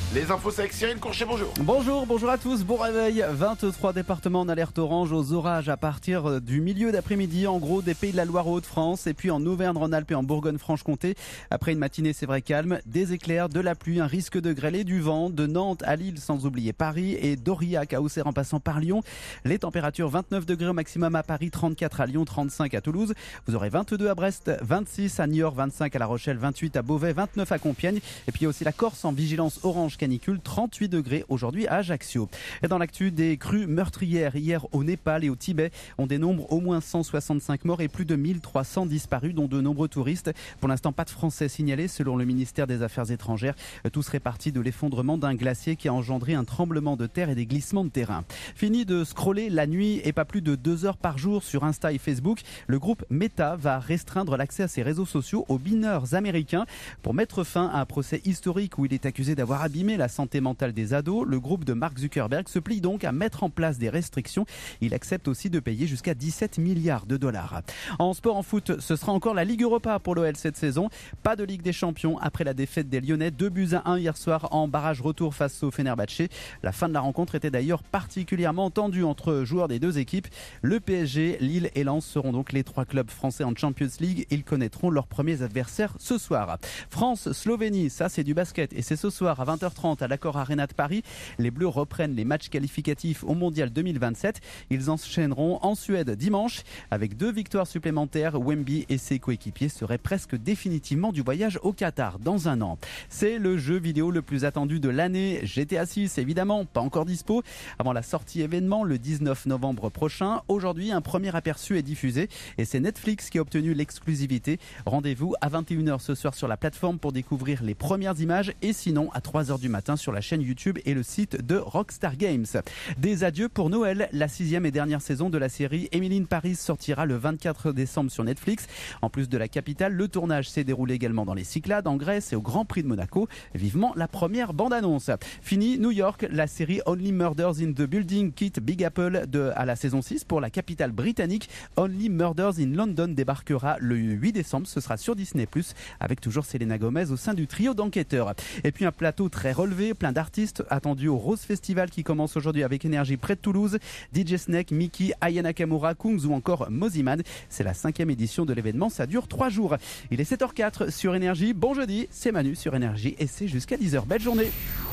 Les infos, c'est avec Cyril Courchet, bonjour. Bonjour à tous, bon réveil. 23 départements en alerte orange aux orages à partir du milieu d'après-midi, en gros des Pays de la Loire aux Hauts-de-France et puis en Auvergne-Rhône-Alpes et en Bourgogne-Franche-Comté. Après une matinée, c'est vrai, calme, des éclairs, de la pluie, un risque de grêle et du vent, de Nantes à Lille sans oublier Paris et d'Aurillac à Auxerre en passant par Lyon. Les températures 29 degrés au maximum à Paris, 34 à Lyon, 35 à Toulouse. Vous aurez 22 à Brest, 26 à Niort, 25 à La Rochelle, 28 à Beauvais, 29 à Compiègne. Et puis il y a aussi la Corse en vigilance orange canicule, 38 degrés aujourd'hui à Ajaccio. Et dans l'actu, des crues meurtrières hier au Népal et au Tibet. On dénombre au moins 165 morts et plus de 1300 disparus, dont de nombreux touristes. Pour l'instant, pas de Français signalés selon le ministère des Affaires étrangères. Tout serait parti de l'effondrement d'un glacier qui a engendré un tremblement de terre et des glissements de terrain. Fini de scroller la nuit et pas plus de 2 heures par jour sur Insta et Facebook. Le groupe Meta va restreindre l'accès à ses réseaux sociaux aux mineurs américains pour mettre fin à un procès historique où il est accusé d'avoir abîmé la santé mentale des ados. Le groupe de Mark Zuckerberg se plie donc à mettre en place des restrictions. Il accepte aussi de payer jusqu'à 17 milliards de dollars. En sport, en foot, ce sera encore la Ligue Europa pour l'OL cette saison. Pas de Ligue des Champions après la défaite des Lyonnais, 2-1 hier soir en barrage retour face au Fenerbahçe. La fin de la rencontre était d'ailleurs particulièrement tendue entre joueurs des deux équipes. Le PSG, Lille et Lens seront donc les 3 clubs français en Champions League. Ils connaîtront leurs premiers adversaires ce soir. France-Slovénie, ça c'est du basket et c'est ce soir à 20h30 à l'Accor Arena de Paris. Les Bleus reprennent les matchs qualificatifs au Mondial 2027. Ils enchaîneront en Suède dimanche. Avec 2 victoires supplémentaires, Wemby et ses coéquipiers seraient presque définitivement du voyage au Qatar dans un an. C'est le jeu vidéo le plus attendu de l'année. GTA 6, évidemment, pas encore dispo. Avant la sortie événement le 19 novembre prochain. Aujourd'hui, un premier aperçu est diffusé et c'est Netflix qui a obtenu l'exclusivité. Rendez-vous à 21h ce soir sur la plateforme pour découvrir les premières images et sinon à 3h du matin sur la chaîne YouTube et le site de Rockstar Games. Des adieux pour Noël. La 6e et dernière saison de la série Emily in Paris sortira le 24 décembre sur Netflix. En plus de la capitale, le tournage s'est déroulé également dans les Cyclades, en Grèce et au Grand Prix de Monaco. Vivement la première bande-annonce. Fini New York, la série Only Murders in the Building quitte Big Apple à la saison 6 pour la capitale britannique. Only Murders in London débarquera le 8 décembre. Ce sera sur Disney+, avec toujours Selena Gomez au sein du trio d'enquêteurs. Et puis un plateau très relevé, plein d'artistes attendus au Rose Festival qui commence aujourd'hui avec énergie près de Toulouse. DJ Snake, Mickey, Aya Nakamura, Kungs ou encore Moziman. C'est la 5e édition de l'événement, ça dure 3 jours. Il est 7h04 sur Énergie. Bon jeudi, c'est Manu sur Énergie et c'est jusqu'à 10h. Belle journée.